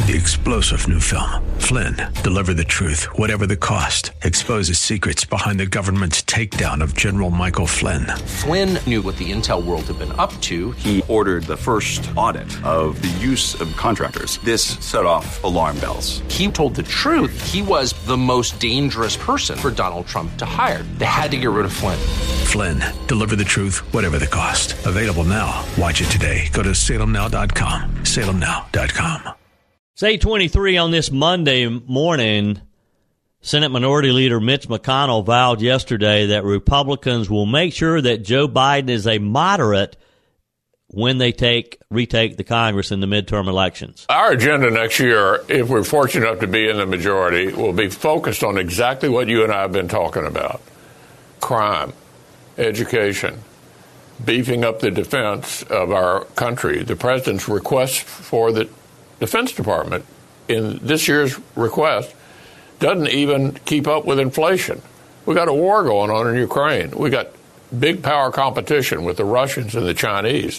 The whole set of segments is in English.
The explosive new film, Flynn, deliver the truth, whatever the cost, exposes secrets behind the government's takedown of General Michael Flynn. Flynn knew what the intel world had been up to. He ordered the first audit of the use of contractors. This set off alarm bells. He told the truth. He was the most dangerous person for Donald Trump to hire. They had to get rid of Flynn. Flynn, deliver the truth, whatever the cost. Available now. Watch it today. Go to salemnow.com. salemnow.com. It's 8:23 on this Monday morning. Senate Minority Leader Mitch McConnell vowed yesterday that Republicans will make sure that Joe Biden is a moderate when they retake the Congress in the midterm elections. Our agenda next year, if we're fortunate enough to be in the majority, will be focused on exactly what you and I have been talking about. Crime, education, beefing up the defense of our country. The president's request for the Defense Department in this year's request doesn't even keep up with inflation. We got a war going on in Ukraine. We got big power competition with the Russians and the Chinese.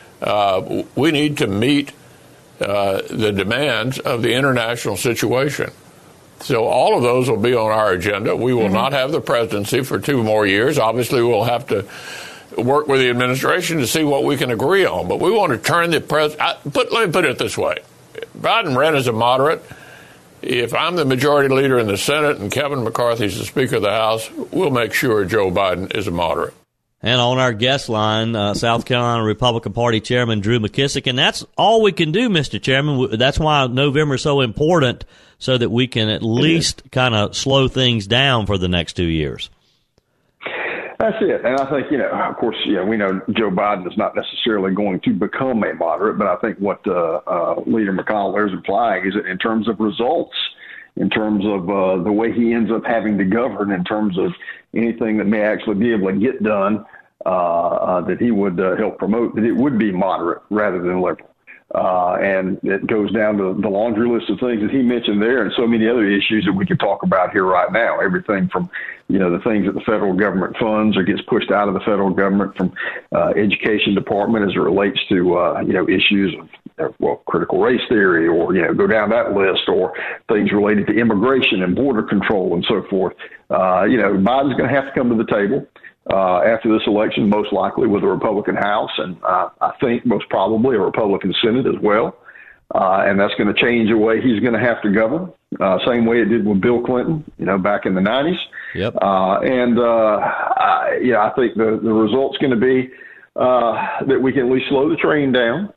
We need to meet the demands of the international situation. So all of those will be on our agenda. We will not have the presidency for 2 more years. Obviously, we'll have to work with the administration to see what we can agree on. But we want to turn the president. Let me put it this way. Biden ran as a moderate. If I'm the majority leader in the Senate and Kevin McCarthy's the Speaker of the House, we'll make sure Joe Biden is a moderate. And on our guest line, South Carolina Republican Party Chairman Drew McKissick. And that's all we can do, Mr. Chairman. That's why November is so important, so that we can at least kind of slow things down for the next 2 years. That's it. And I think, of course, we know Joe Biden is not necessarily going to become a moderate, but I think what Leader McConnell is implying is that in terms of results, in terms of the way he ends up having to govern, in terms of anything that may actually be able to get done, that he would help promote, that it would be moderate rather than liberal. And it goes down to the laundry list of things that he mentioned there and so many other issues that we could talk about here right now. Everything from, the things that the federal government funds or gets pushed out of the federal government from education department as it relates to, issues of, critical race theory or, go down that list, or things related to immigration and border control and so forth. Biden's going to have to come to the table after this election, most likely with a Republican House, and I think most probably a Republican Senate as well. And that's going to change the way he's going to have to govern, same way it did with Bill Clinton, back in the 90s. Yep. I think the result's going to be that we can at least slow the train down,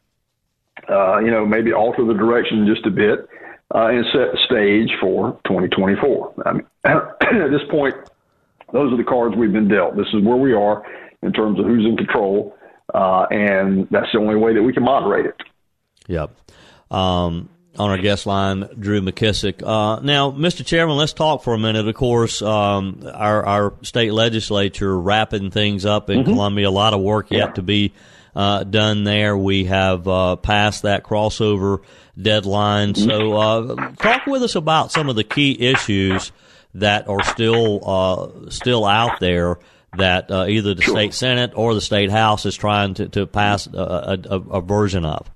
maybe alter the direction just a bit, and set the stage for 2024. I mean, at this point, those are the cards we've been dealt. This is where we are in terms of who's in control, and that's the only way that we can moderate it. Yep. On our guest line, Drew McKissick. Now, Mr. Chairman, let's talk for a minute. Of course, our state legislature wrapping things up in Columbia. A lot of work yet to be done there. We have passed that crossover deadline. So talk with us about some of the key issues that are still out there that either the state Senate or the state House is trying to pass a version of.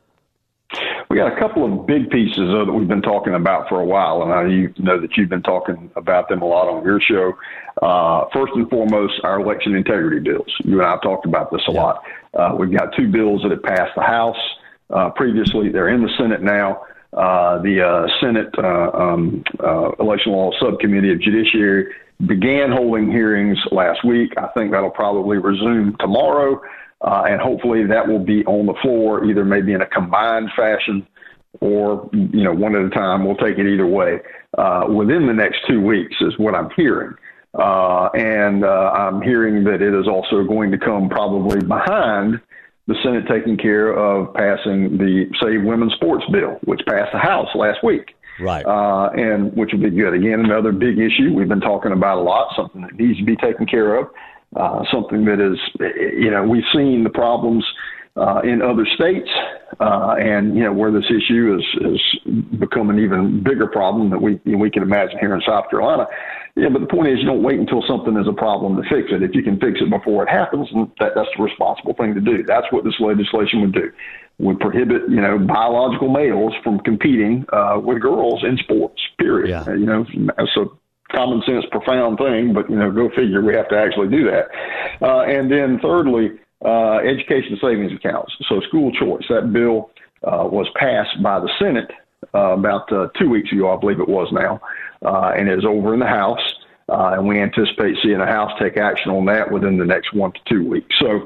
We got a couple of big pieces that we've been talking about for a while, and I know that you've been talking about them a lot on your show. First and foremost, our election integrity bills. You and I have talked about this a lot. We've got 2 bills that have passed the House previously. They're in the Senate now. The Senate Election Law Subcommittee of Judiciary began holding hearings last week. I think that'll probably resume tomorrow. And hopefully that will be on the floor, either maybe in a combined fashion or, one at a time. We'll take it either way. Within the next 2 weeks is what I'm hearing. And I'm hearing that it is also going to come probably behind the Senate taking care of passing the Save Women's Sports bill, which passed the House last week. Right. And which would be good. Again, another big issue we've been talking about a lot, something that needs to be taken care of. Something that is, we've seen the problems in other states, and where this issue has become an even bigger problem that we can imagine here in South Carolina. Yeah, but the point is, you don't wait until something is a problem to fix it. If you can fix it before it happens, that's the responsible thing to do. That's what this legislation would do. would prohibit, biological males from competing with girls in sports, period. Yeah. So common sense, profound thing, but, go figure, we have to actually do that. And then thirdly, education savings accounts. So school choice, that bill was passed by the Senate about 2 weeks ago, I believe it was now, and is over in the House. And we anticipate seeing the House take action on that within the next 1 to 2 weeks. So,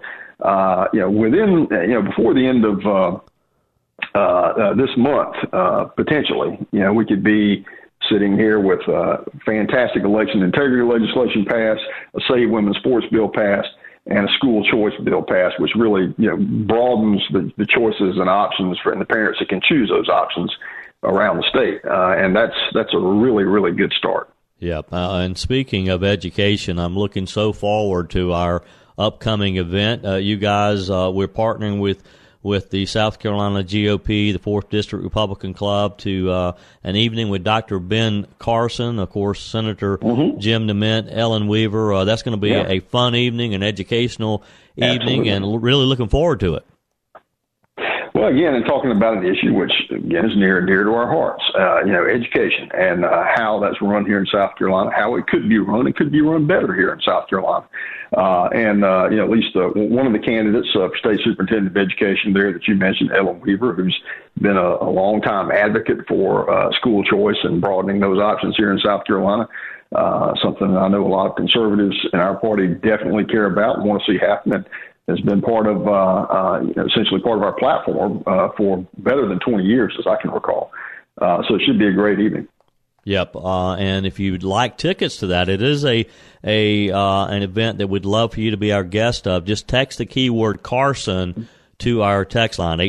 before the end of this month, potentially, we could be sitting here with fantastic election integrity legislation passed, a Save Women's Sports bill passed, and a school choice bill passed, which really, broadens the choices and options for the parents that can choose those options around the state. And that's a really, really good start. Yep. And speaking of education, I'm looking so forward to our upcoming event. You guys, we're partnering with the South Carolina GOP, the 4th District Republican Club, to an evening with Dr. Ben Carson, of course, Senator Jim DeMint, Ellen Weaver. That's going to be a fun evening, an educational evening, and really looking forward to it. Well, again, and talking about an issue which, again, is near and dear to our hearts, education and how that's run here in South Carolina, how it could be run. It could be run better here in South Carolina. At least one of the candidates for State Superintendent of Education there that you mentioned, Ellen Weaver, who's been a long-time advocate for school choice and broadening those options here in South Carolina. Something I know a lot of conservatives in our party definitely care about and want to see happen. And has been part of, essentially part of our platform for better than 20 years, as I can recall. So it should be a great evening. Yep, and if you'd like tickets to that, it is an event that we'd love for you to be our guest of. Just text the keyword Carson to our text line,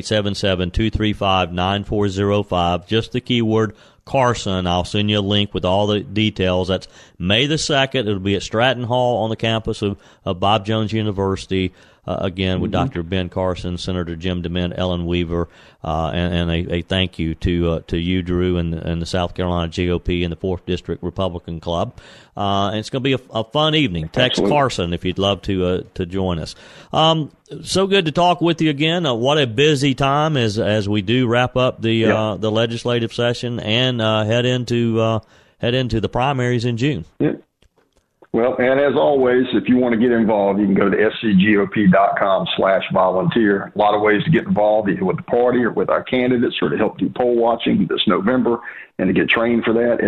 877-235-9405. Just the keyword Carson. I'll send you a link with all the details. That's May the 2nd. It'll be at Stratton Hall on the campus of Bob Jones University. Again, with Dr. Ben Carson, Senator Jim DeMint, Ellen Weaver, and a thank you to you, Drew, and the South Carolina GOP and the 4th District Republican Club. And it's going to be a fun evening. Text Carson if you'd love to join us. So good to talk with you again. What a busy time as we do wrap up the legislative session and head into the primaries in June. Yeah. Well, and as always, if you want to get involved, you can go to scgop.com/volunteer. A lot of ways to get involved, either with the party or with our candidates, or to help do poll watching this November and to get trained for that,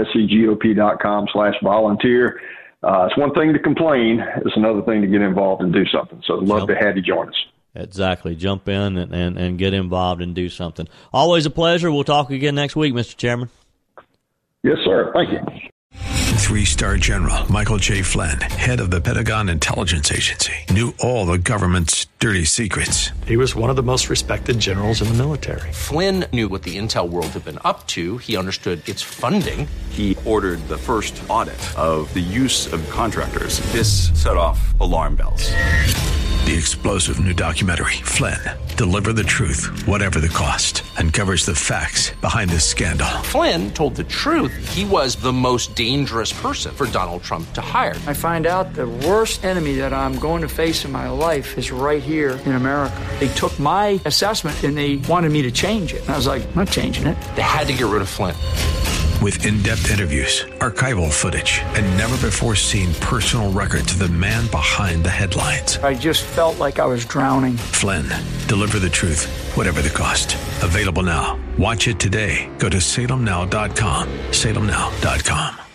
scgop.com/volunteer. It's one thing to complain. It's another thing to get involved and do something. So I'd love to have you join us. Exactly. Jump in and get involved and do something. Always a pleasure. We'll talk again next week, Mr. Chairman. Yes, sir. Thank you. 3-star General Michael J. Flynn, head of the Pentagon Intelligence Agency, knew all the government's dirty secrets. He was one of the most respected generals in the military. Flynn knew what the intel world had been up to. He understood its funding. He ordered the first audit of the use of contractors. This set off alarm bells. The explosive new documentary, Flynn, Deliver the Truth, Whatever the Cost, uncovers the facts behind this scandal. Flynn told the truth. He was the most dangerous person for Donald Trump to hire. I find out the worst enemy that I'm going to face in my life is right here in America. They took my assessment and they wanted me to change it. And I was like, I'm not changing it. They had to get rid of Flynn. With in-depth interviews, archival footage, and never-before-seen personal records of the man behind the headlines. I just felt like I was drowning. Flynn, Deliver the Truth, Whatever the Cost. Available now. Watch it today. Go to salemnow.com. salemnow.com.